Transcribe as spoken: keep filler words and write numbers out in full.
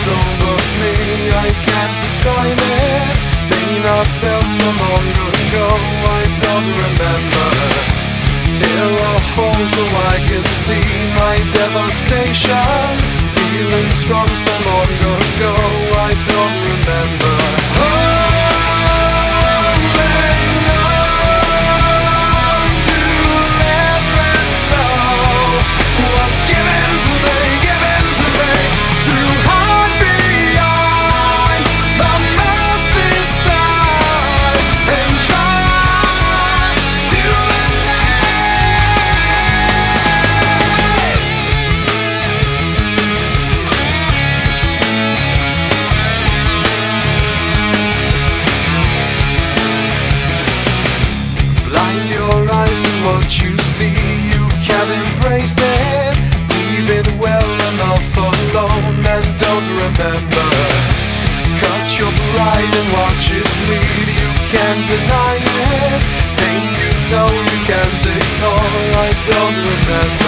comes over me, I can't describe it. Pain I felt so long ago, I don't remember. Tear a hole so I can see my devastation. Feelings from so long ago, I don't remember. What you see, you can embrace it. Leave it well enough alone and don't remember. Cut your pride and watch it bleed. You can't deny it. Pain you know you can't ignore. I don't remember.